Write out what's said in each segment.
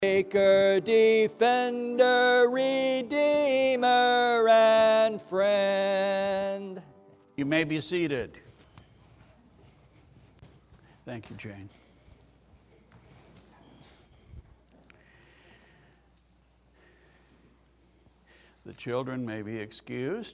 Maker, defender, redeemer, and friend. You may be seated. Thank you, Jane. The children may be excused.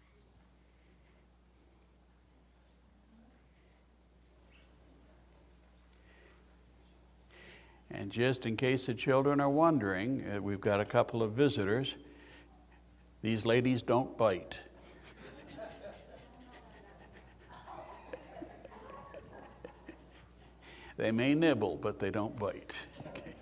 And just in case the children are wondering, we've got a couple of visitors. These ladies don't bite. They may nibble, but they don't bite. Okay.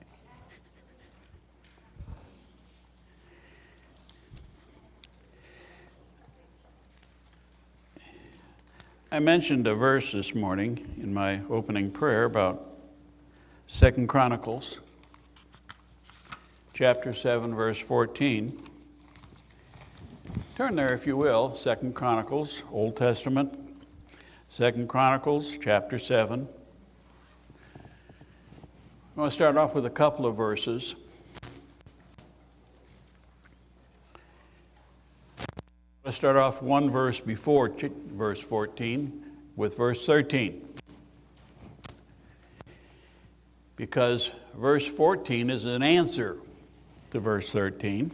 I mentioned a verse this morning in my opening prayer about 2 Chronicles, chapter 7, verse 14. Turn there, if you will, 2 Chronicles, Old Testament, 2 Chronicles, chapter 7. I want to start off with a couple of verses. Let's start off one verse before verse 14 with verse 13. Because verse 14 is an answer to verse 13.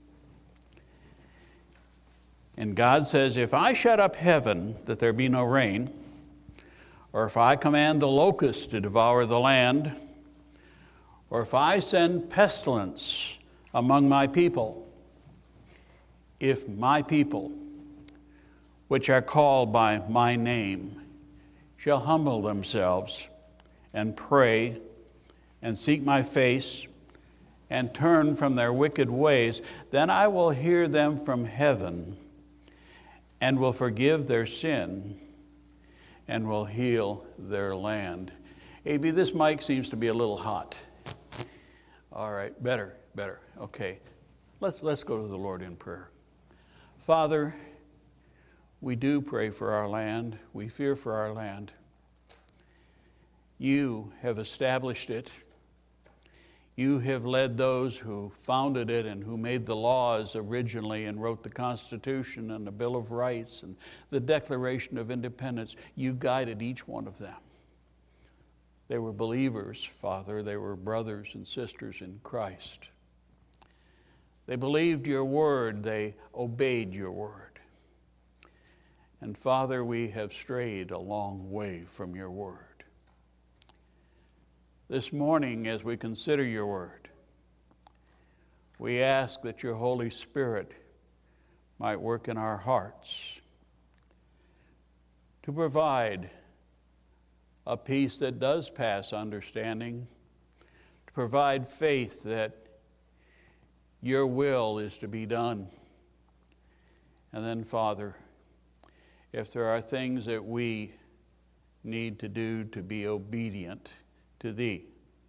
And God says, if I shut up heaven that there be no rain, or if I command the locusts to devour the land, or if I send pestilence among my people, if my people, which are called by my name, shall humble themselves and pray and seek my face and turn from their wicked ways, then I will hear them from heaven and will forgive their sin and will heal their land. A.B., this mic seems to be a little hot. All right, better. Okay, let's go to the Lord in prayer. Father, we do pray for our land. We fear for our land. You have established it. You have led those who founded it and who made the laws originally and wrote the Constitution and the Bill of Rights and the Declaration of Independence. You guided each one of them. They were believers, Father. They were brothers and sisters in Christ. They believed your word. They obeyed your word. And Father, we have strayed a long way from your word. This morning, as we consider your word, we ask that your Holy Spirit might work in our hearts to provide a peace that does pass understanding, to provide faith that your will is to be done. And then, Father, if there are things that we need to do to be obedient to thee,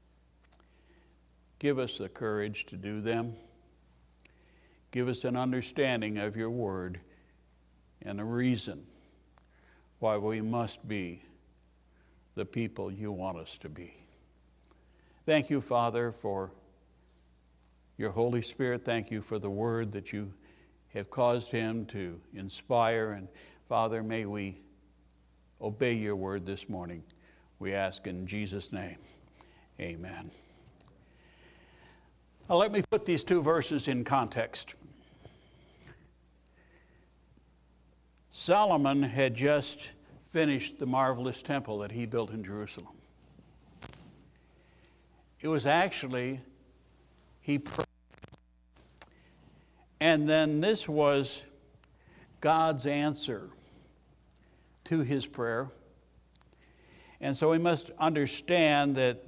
give us the courage to do them. Give us an understanding of your word and a reason why we must be the people you want us to be. Thank you, Father, for your Holy Spirit. Thank you for the word that you have caused him to inspire. And Father, may we obey your word this morning. We ask in Jesus' name, amen. Now let me put these two verses in context. Solomon had just finished the marvelous temple that he built in Jerusalem. It was actually, he prayed. And then this was God's answer to his prayer. And so we must understand that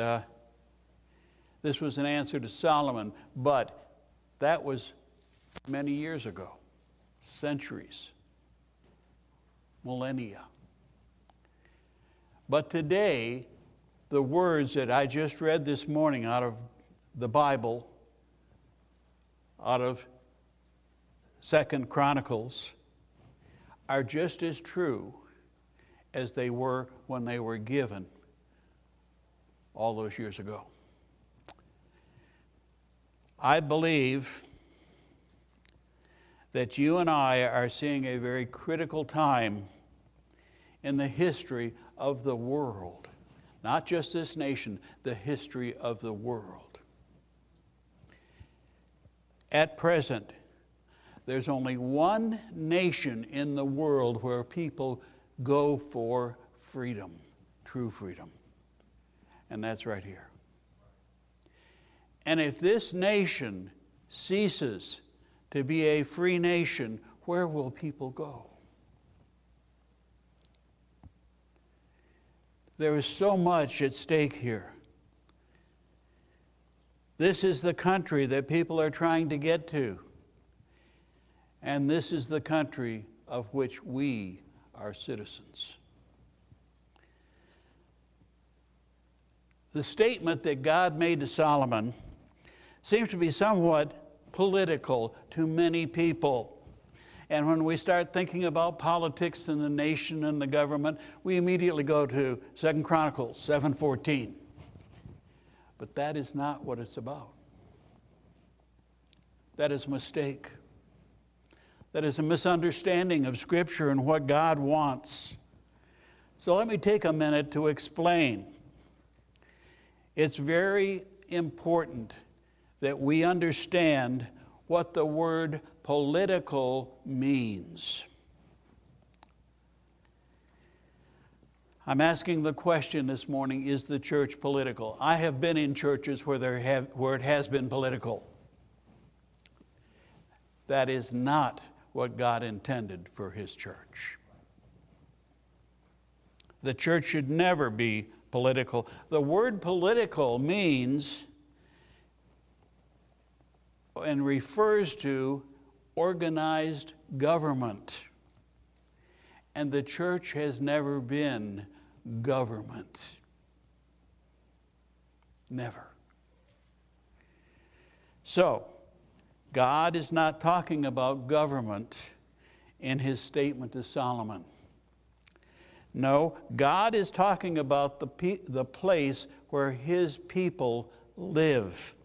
this was an answer to Solomon, but that was many years ago, centuries, millennia. But today, the words that I just read this morning out of the Bible, out of 2 Chronicles, are just as true as they were when they were given all those years ago. I believe that you and I are seeing a very critical time in the history of the world. Not just this nation, the history of the world. At present, there's only one nation in the world where people go for freedom, true freedom. And that's right here. And if this nation ceases to be a free nation, where will people go? There is so much at stake here. This is the country that people are trying to get to. And this is the country of which we are citizens. The statement that God made to Solomon seems to be somewhat political to many people. And when we start thinking about politics in the nation and the government, we immediately go to 2 Chronicles 7:14. But that is not what it's about. That is a mistake. That is a misunderstanding of Scripture and what God wants. So let me take a minute to explain. It's very important that we understand what the word political means. I'm asking the question this morning, is the church political? I have been in churches where it has been political. That is not what God intended for His church. The church should never be political. The word political means and refers to organized government. And the church has never been government. Never. So, God is not talking about government in His statement to Solomon. No, God is talking about the place where His people live,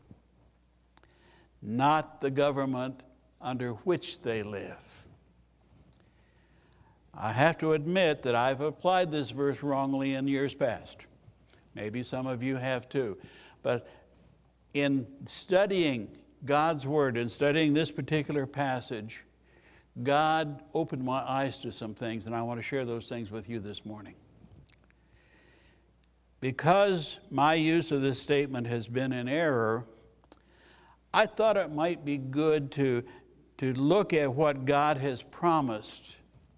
not the government under which they live. I have to admit that I've applied this verse wrongly in years past. Maybe some of you have too. But in studying God's Word and studying this particular passage, God opened my eyes to some things, and I want to share those things with you this morning. Because my use of this statement has been in error, I thought it might be good to look at what God has promised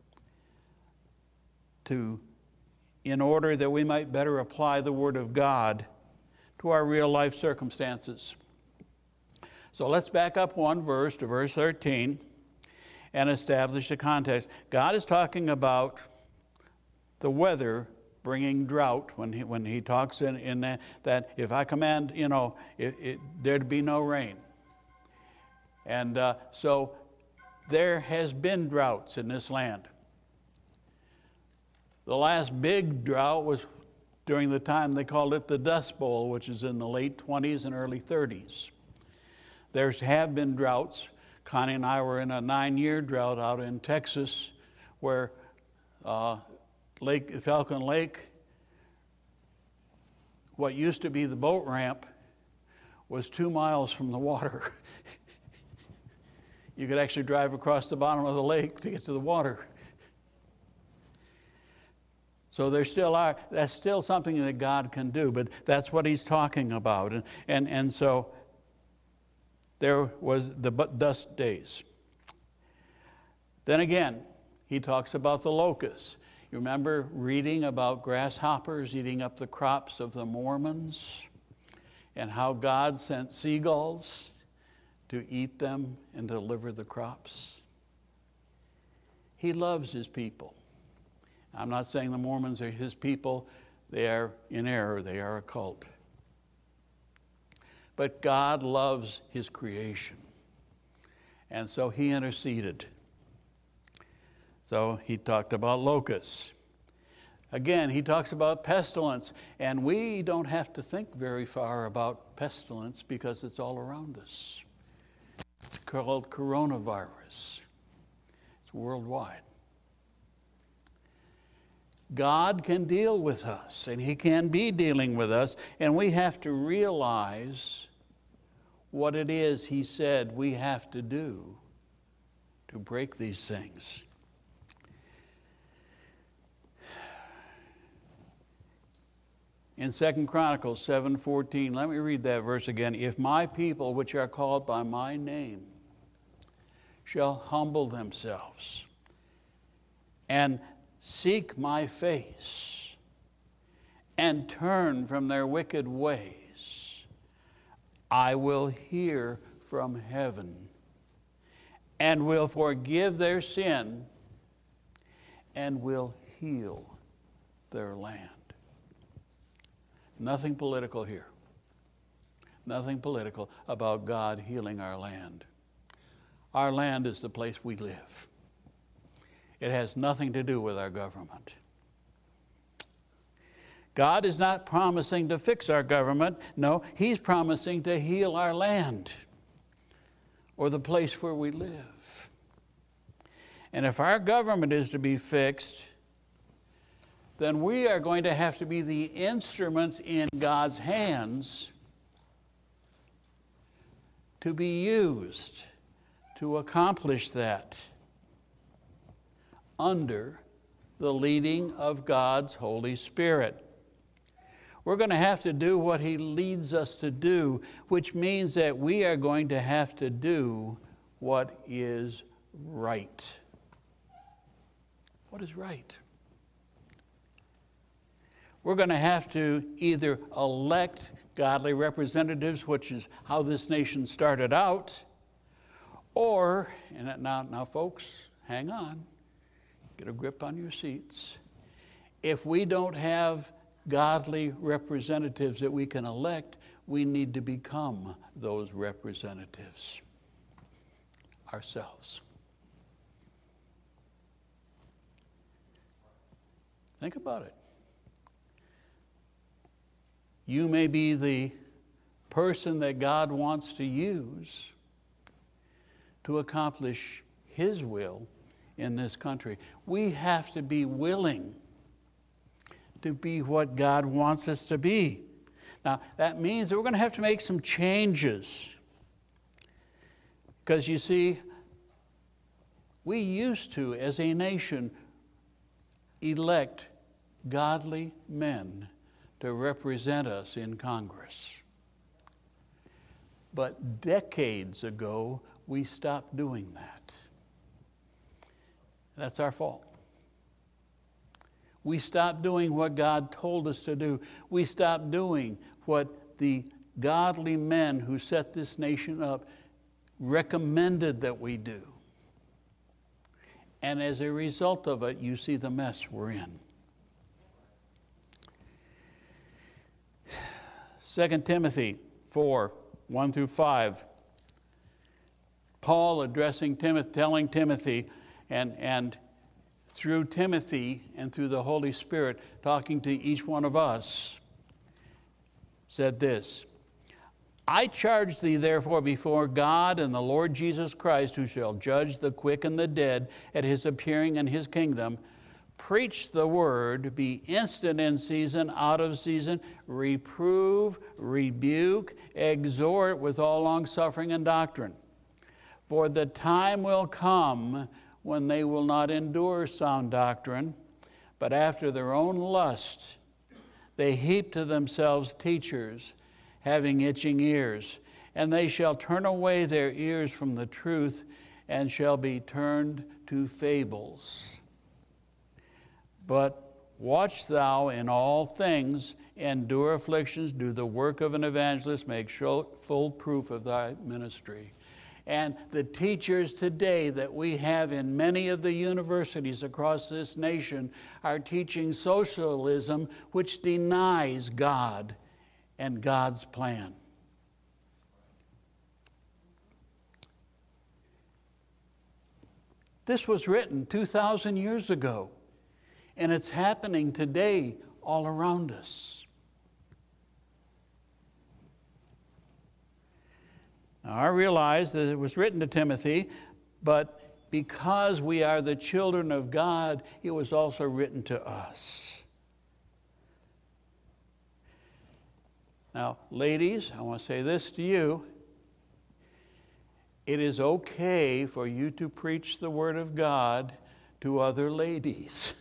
in order that we might better apply the Word of God to our real life circumstances. So let's back up one verse to verse 13 and establish the context. God is talking about the weather bringing drought when he talks in that if I command, there'd be no rain. And so there has been droughts in this land. The last big drought was during the time they called it the Dust Bowl, which is in the late 20s and early 30s. There have been droughts. Connie and I were in a 9-year drought out in Texas where Falcon Lake, what used to be the boat ramp, was 2 miles from the water. You could actually drive across the bottom of the lake to get to the water. So that's still something that God can do, but that's what He's talking about. And so there was the dust days. Then again, He talks about the locusts. You remember reading about grasshoppers eating up the crops of the Mormons and how God sent seagulls to eat them and deliver the crops? He loves His people. I'm not saying the Mormons are His people. They are in error. They are a cult. But God loves His creation. And so He interceded. So He talked about locusts. Again, He talks about pestilence. And we don't have to think very far about pestilence because it's all around us. called coronavirus. It's worldwide. God can deal with us, and He can be dealing with us, and we have to realize what it is He said we have to do to break these things. In 2 Chronicles 7:14, let me read that verse again. If my people, which are called by my name, shall humble themselves and seek my face and turn from their wicked ways, I will hear from heaven and will forgive their sin and will heal their land. Nothing political here. Nothing political about God healing our land. Our land is the place we live. It has nothing to do with our government. God is not promising to fix our government. No, He's promising to heal our land or the place where we live. And if our government is to be fixed, then we are going to have to be the instruments in God's hands to be used to accomplish that under the leading of God's Holy Spirit. We're going to have to do what He leads us to do, which means that we are going to have to do what is right. What is right? We're going to have to either elect godly representatives, which is how this nation started out, or, and now folks, hang on, get a grip on your seats. If we don't have godly representatives that we can elect, we need to become those representatives ourselves. Think about it. You may be the person that God wants to use to accomplish His will in this country. We have to be willing to be what God wants us to be. Now, that means that we're going to have to make some changes. Because you see, we used to, as a nation, elect godly men to represent us in Congress. But decades ago, we stopped doing that. That's our fault. We stopped doing what God told us to do. We stopped doing what the godly men who set this nation up recommended that we do. And as a result of it, you see the mess we're in. 2 Timothy 4, 1 through 5. Paul addressing Timothy, telling Timothy, and through Timothy and through the Holy Spirit, talking to each one of us, said this: I charge thee therefore before God and the Lord Jesus Christ, who shall judge the quick and the dead at His appearing in His kingdom, preach the word, be instant in season, out of season, reprove, rebuke, exhort with all longsuffering and doctrine. For the time will come when they will not endure sound doctrine, but after their own lust they heap to themselves teachers, having itching ears, and they shall turn away their ears from the truth, and shall be turned to fables. But watch thou in all things, endure afflictions, do the work of an evangelist, make full proof of thy ministry. And the teachers today that we have in many of the universities across this nation are teaching socialism, which denies God and God's plan. This was written 2,000 years ago, and it's happening today all around us. Now, Now, I realize that it was written to Timothy, but because we are the children of God, it was also written to us. Now, ladies, I want to say this to you. It is okay for you to preach the Word of God to other ladies.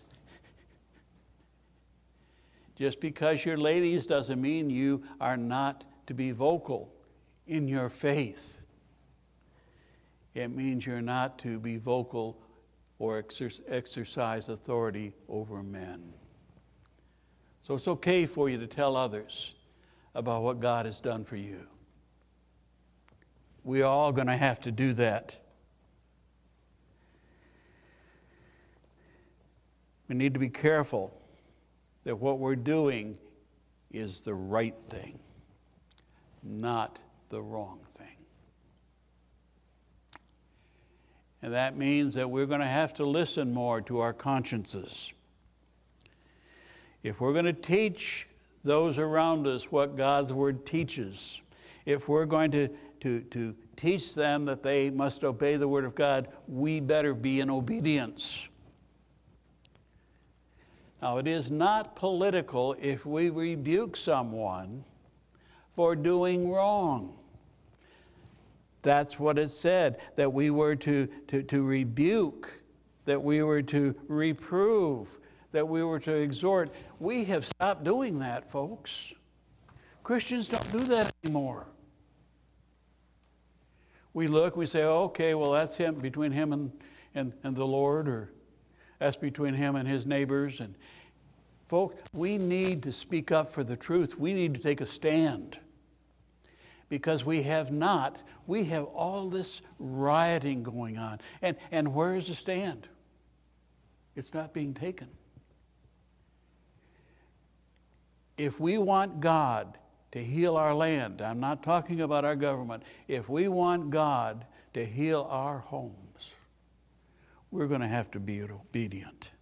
Just because you're ladies doesn't mean you are not to be vocal in your faith. It means you're not to be vocal or exercise authority over men. So it's okay for you to tell others about what God has done for you. We're all going to have to do that. We need to be careful that what we're doing is the right thing, not the wrong thing. And that means that we're going to have to listen more to our consciences. If we're going to teach those around us what God's Word teaches, if we're going to teach them that they must obey the Word of God, we better be in obedience. Now, it is not political if we rebuke someone for doing wrong. That's what it said, that we were to rebuke, that we were to reprove, that we were to exhort. We have stopped doing that, folks. Christians don't do that anymore. We look, we say, oh, okay, well, that's him, between him and the Lord, or that's between him and his neighbors. And folks, we need to speak up for the truth. We need to take a stand. Because we have all this rioting going on. And where is the stand? It's not being taken. If we want God to heal our land, I'm not talking about our government, if we want God to heal our homes, we're going to have to be obedient.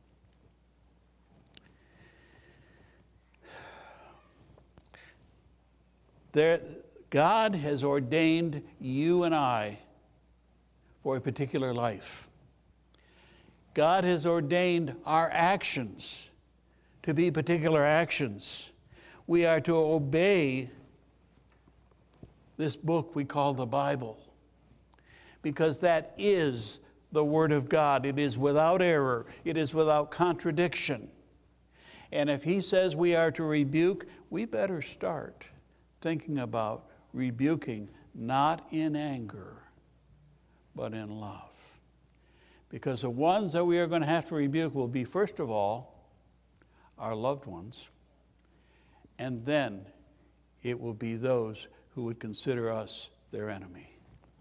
God has ordained you and I for a particular life. God has ordained our actions to be particular actions. We are to obey this book we call the Bible, because that is the Word of God. It is without error. It is without contradiction. And if He says we are to rebuke, we better start thinking about rebuking, not in anger, but in love. Because the ones that we are going to have to rebuke will be, first of all, our loved ones, and then it will be those who would consider us their enemy.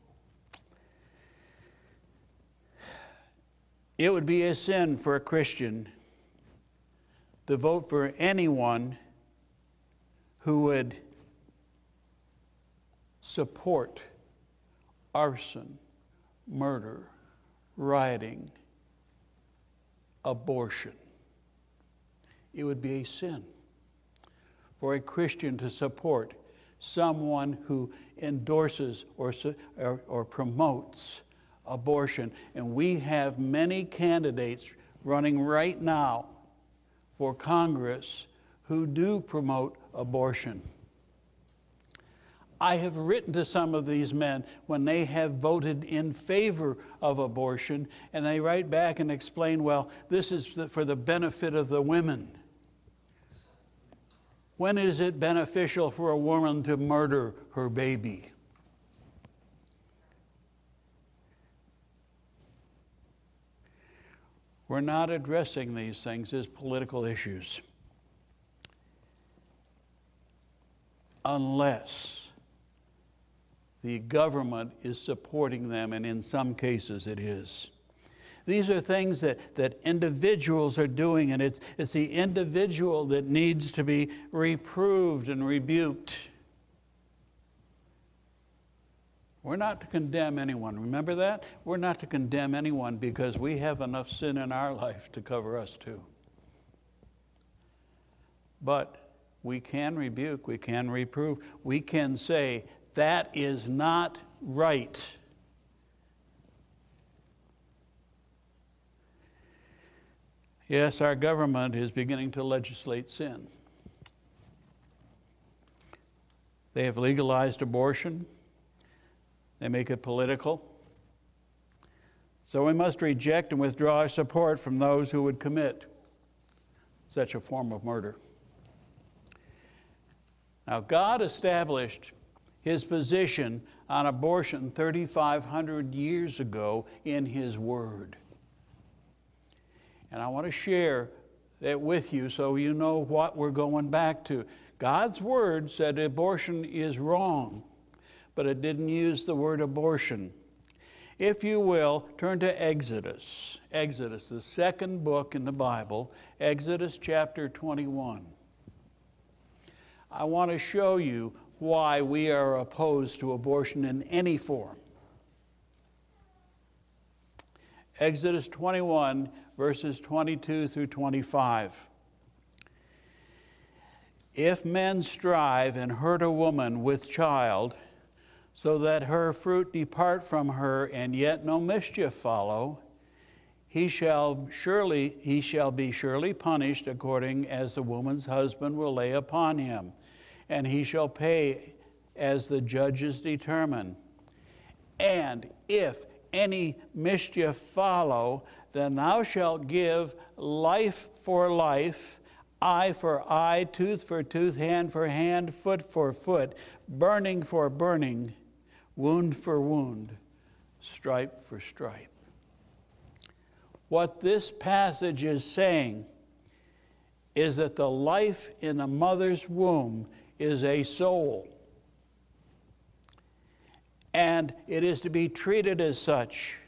It would be a sin for a Christian to vote for anyone who would support arson, murder, rioting, abortion. It would be a sin for a Christian to support someone who endorses or promotes abortion. And we have many candidates running right now for Congress who do promote abortion. I have written to some of these men when they have voted in favor of abortion, and they write back and explain, well, this is for the benefit of the women. When is it beneficial for a woman to murder her baby? We're not addressing these things as political issues unless the government is supporting them, and in some cases it is. These are things that individuals are doing, and it's the individual that needs to be reproved and rebuked. We're not to condemn anyone. Remember that? We're not to condemn anyone because we have enough sin in our life to cover us too. But we can rebuke, we can reprove, we can say, that is not right. Yes, our government is beginning to legislate sin. They have legalized abortion. They make it political. So we must reject and withdraw our support from those who would commit such a form of murder. Now, God established his position on abortion 3,500 years ago in his word. And I want to share that with you so you know what we're going back to. God's word said abortion is wrong, but it didn't use the word abortion. If you will, turn to Exodus. Exodus, the second book in the Bible, Exodus chapter 21. I want to show you why we are opposed to abortion in any form. Exodus 21, verses 22 through 25. If men strive and hurt a woman with child, so that her fruit depart from her, and yet no mischief follow, he shall be surely punished according as the woman's husband will lay upon him, and he shall pay as the judges determine. And if any mischief follow, then thou shalt give life for life, eye for eye, tooth for tooth, hand for hand, foot for foot, burning for burning, wound for wound, stripe for stripe. What this passage is saying is that the life in the mother's womb is a soul. And it is to be treated as such.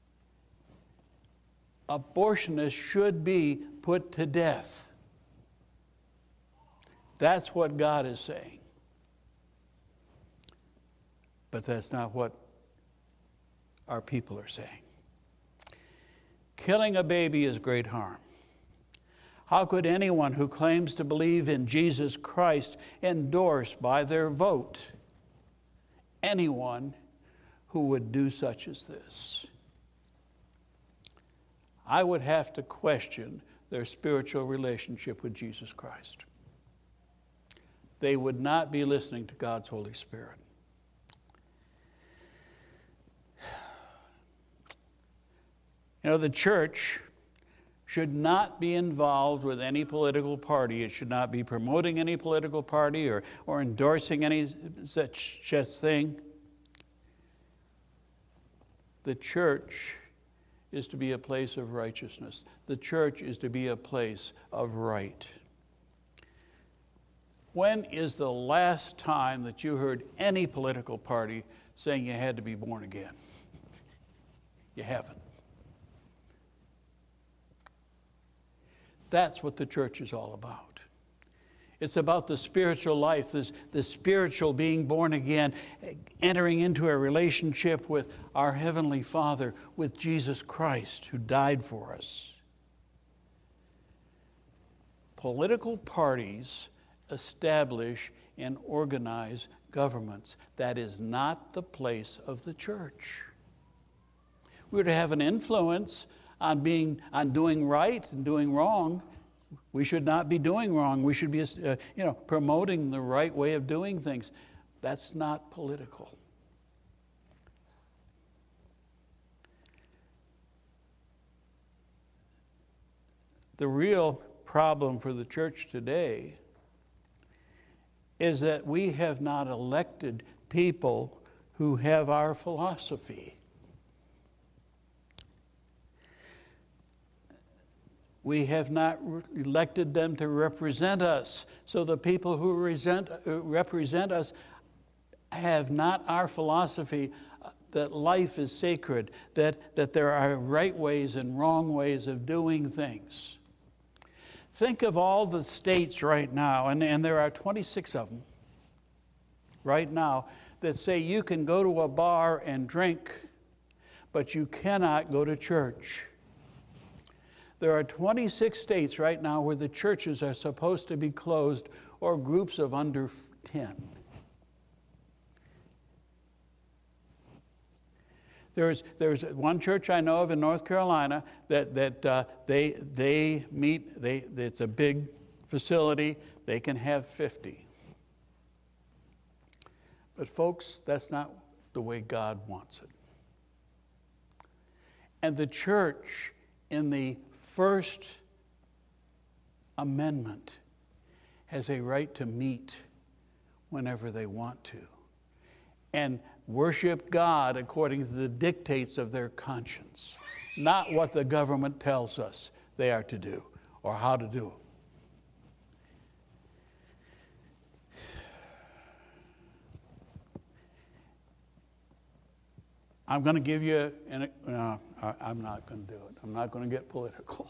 Abortionists should be put to death. That's what God is saying. But that's not what our people are saying. Killing a baby is great harm. How could anyone who claims to believe in Jesus Christ endorse by their vote anyone who would do such as this? I would have to question their spiritual relationship with Jesus Christ. They would not be listening to God's Holy Spirit. You know, the church should not be involved with any political party. It should not be promoting any political party or endorsing any such thing. The church is to be a place of righteousness. The church is to be a place of right. When is the last time that you heard any political party saying you had to be born again? You haven't. That's what the church is all about. It's about the spiritual life, the spiritual being born again, entering into a relationship with our Heavenly Father, with Jesus Christ, who died for us. Political parties establish and organize governments. That is not the place of the church. We're to have an influence on doing right and doing wrong. We should not be doing wrong. We should be, promoting the right way of doing things. That's not political. The real problem for the church today is that we have not elected people who have our philosophy. We have not elected them to represent us. So the people who represent us have not our philosophy that life is sacred, that there are right ways and wrong ways of doing things. Think of all the states right now, and there are 26 of them right now, that say you can go to a bar and drink, but you cannot go to church. There are 26 states right now where the churches are supposed to be closed, or groups of under 10. There's one church I know of in North Carolina that they meet. It's a big facility. They can have 50. But folks, that's not the way God wants it. And the church in the First Amendment has a right to meet whenever they want to and worship God according to the dictates of their conscience, not what the government tells us they are to do or how to do it. I'm going to give you, I'm not going to do it. I'm not going to get political.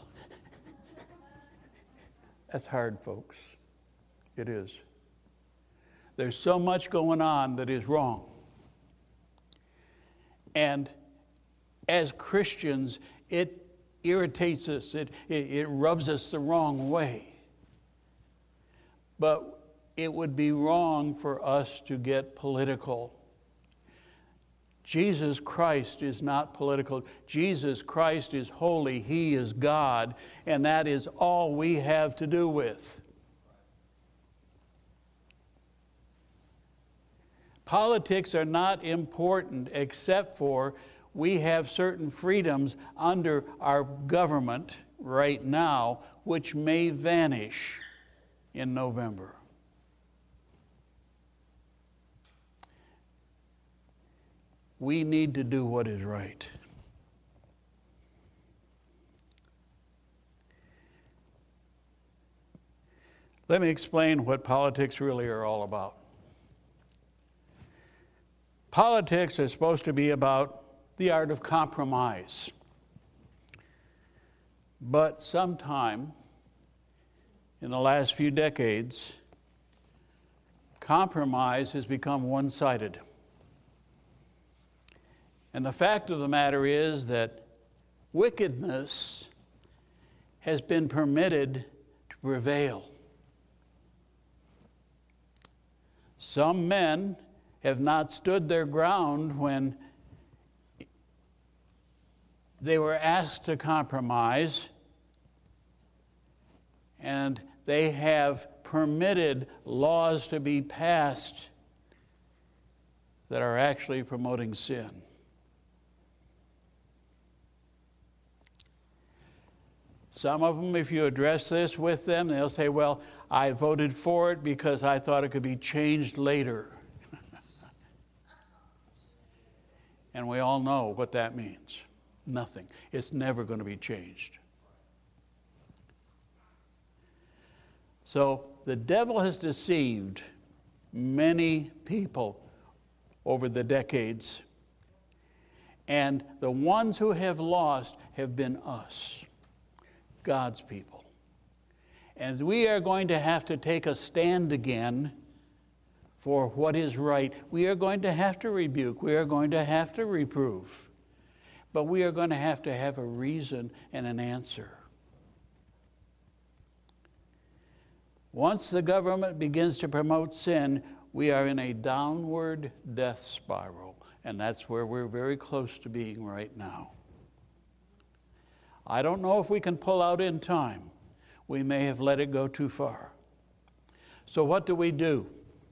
That's hard, folks. It is. There's so much going on that is wrong. And as Christians, it irritates us. It rubs us the wrong way. But it would be wrong for us to get political. Jesus Christ is not political. Jesus Christ is holy. He is God. And that is all we have to do with. Politics are not important except for we have certain freedoms under our government right now which may vanish in November. We need to do what is right. Let me explain what politics really are all about. Politics is supposed to be about the art of compromise. But sometime in the last few decades, compromise has become one-sided. And the fact of the matter is that wickedness has been permitted to prevail. Some men have not stood their ground when they were asked to compromise, and they have permitted laws to be passed that are actually promoting sin. Some of them, if you address this with them, they'll say, well, I voted for it because I thought it could be changed later. And we all know what that means. Nothing. It's never going to be changed. So the devil has deceived many people over the decades. And the ones who have lost have been us, God's people. And we are going to have to take a stand again for what is right. We are going to have to rebuke. We are going to have to reprove. But we are going to have a reason and an answer. Once the government begins to promote sin, we are in a downward death spiral. And that's where we're very close to being right now. I don't know if we can pull out in time. We may have let it go too far. So what do? We do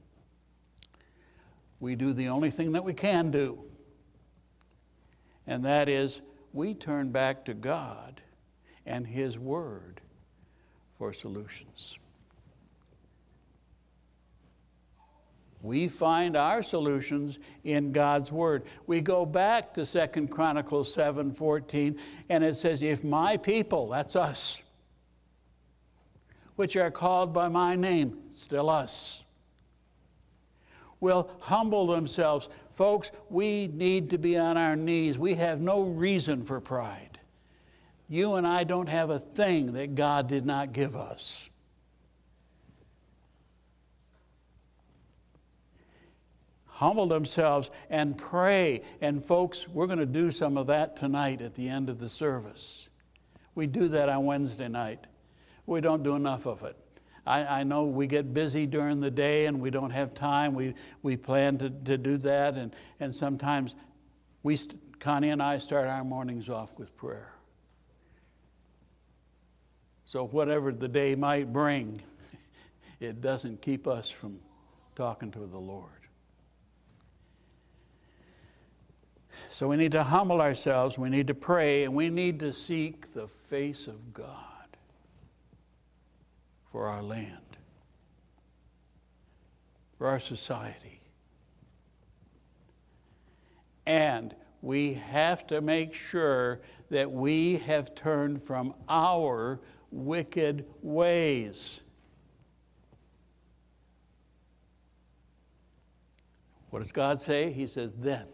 the only thing that we can do. And that is, we turn back to God and His Word for solutions. We find our solutions in God's Word. We go back to 2 Chronicles 7:14, and it says, if my people, that's us, which are called by my name, still us, will humble themselves. Folks, we need to be on our knees. We have no reason for pride. You and I don't have a thing that God did not give us. Humble themselves and pray. And folks, we're going to do some of that tonight at the end of the service. We do that on Wednesday night. We don't do enough of it. I know we get busy during the day and we don't have time. We plan to do that, and sometimes Connie and I start our mornings off with prayer. So whatever the day might bring, it doesn't keep us from talking to the Lord. So we need to humble ourselves, we need to pray, and we need to seek the face of God for our land, for our society. And we have to make sure that we have turned from our wicked ways. What does God say? He says, then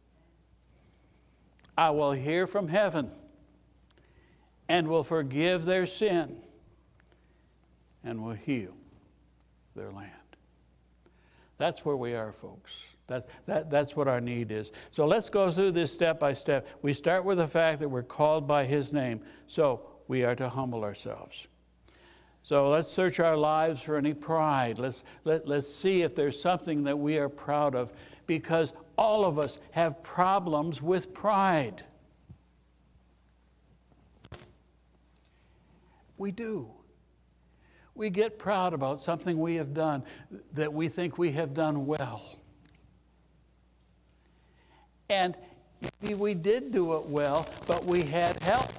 I will hear from heaven and will forgive their sin and will heal their land. That's where we are, folks. That's what our need is. So let's go through this step by step. We start with the fact that we're called by His name. So we are to humble ourselves. So let's search our lives for any pride. Let's see if there's something that we are proud of, because all of us have problems with pride. We do. We get proud about something we have done that we think we have done well. And maybe we did do it well, but we had help.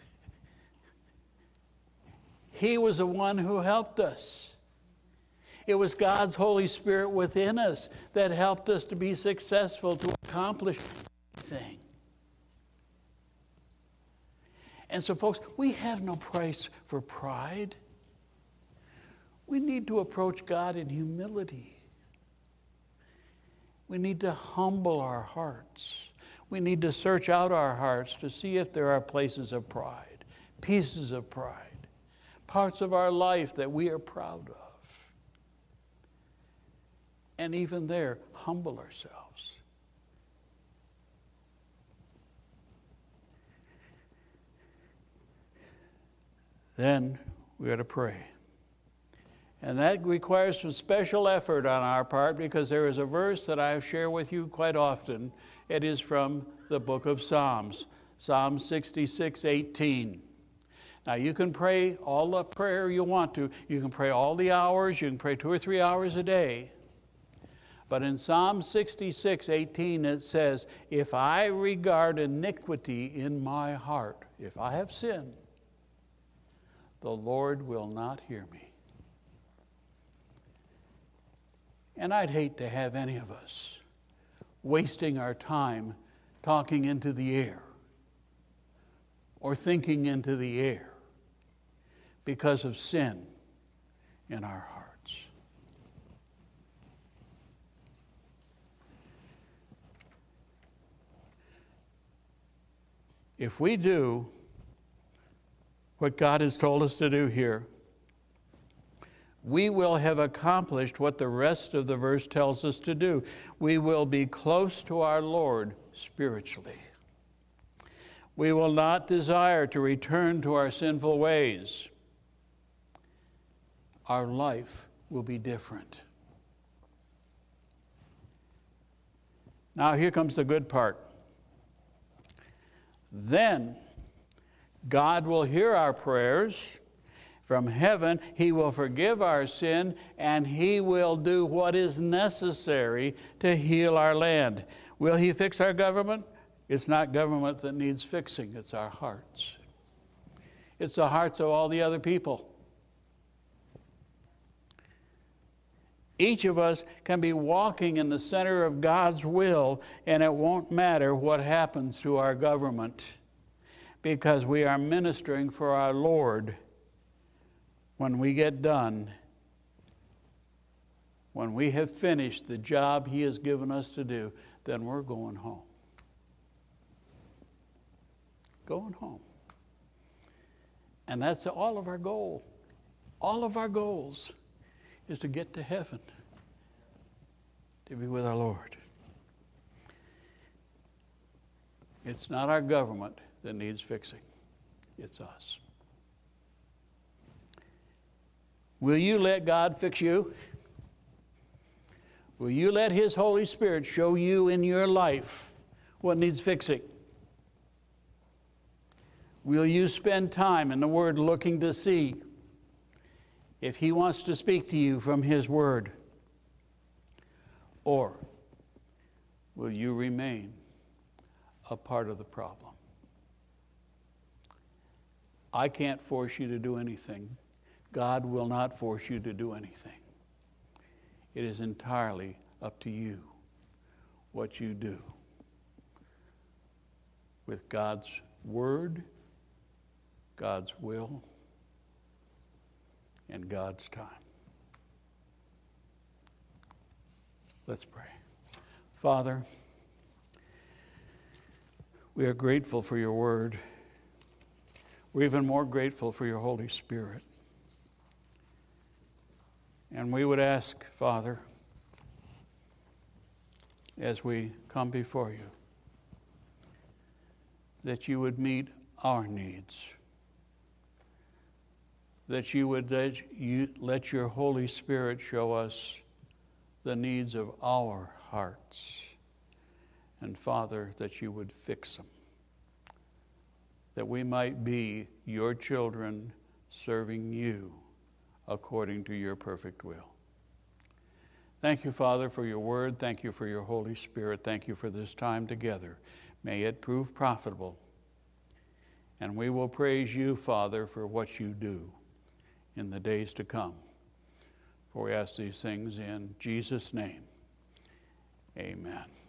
He was the one who helped us. It was God's Holy Spirit within us that helped us to be successful, to accomplish anything. And so, folks, we have no price for pride. We need to approach God in humility. We need to humble our hearts. We need to search out our hearts to see if there are places of pride, pieces of pride, parts of our life that we are proud of. And even there, humble ourselves. Then we are to pray. And that requires some special effort on our part, because there is a verse that I share with you quite often. It is from the book of Psalms, Psalm 66:18. Now you can pray all the prayer you want to. You can pray all the hours. You can pray 2 or 3 hours a day. But in Psalm 66:18 it says, if I regard iniquity in my heart, if I have sinned, the Lord will not hear me. And I'd hate to have any of us wasting our time talking into the air or thinking into the air because of sin in our hearts. If we do what God has told us to do here, we will have accomplished what the rest of the verse tells us to do. We will be close to our Lord spiritually. We will not desire to return to our sinful ways. Our life will be different. Now here comes the good part. Then God will hear our prayers. From heaven, He will forgive our sin, and He will do what is necessary to heal our land. Will He fix our government? It's not government that needs fixing, it's our hearts. It's the hearts of all the other people. Each of us can be walking in the center of God's will, and it won't matter what happens to our government, because we are ministering for our Lord. When we get done, when we have finished the job He has given us to do, then we're going home. Going home. And that's all of our goal. All of our goals is to get to heaven, to be with our Lord. It's not our government that needs fixing. It's us. Will you let God fix you? Will you let His Holy Spirit show you in your life what needs fixing? Will you spend time in the Word looking to see if He wants to speak to you from His Word? Or will you remain a part of the problem? I can't force you to do anything. God will not force you to do anything. It is entirely up to you what you do with God's Word, God's will, and God's time. Let's pray. Father, we are grateful for your Word. We're even more grateful for your Holy Spirit. And we would ask, Father, as we come before you, that you would meet our needs, that you would let your Holy Spirit show us the needs of our hearts, and Father, that you would fix them, that we might be your children serving you according to your perfect will. Thank you, Father, for your word. Thank you for your Holy Spirit. Thank you for this time together. May it prove profitable. And we will praise you, Father, for what you do in the days to come. For we ask these things in Jesus' name. Amen.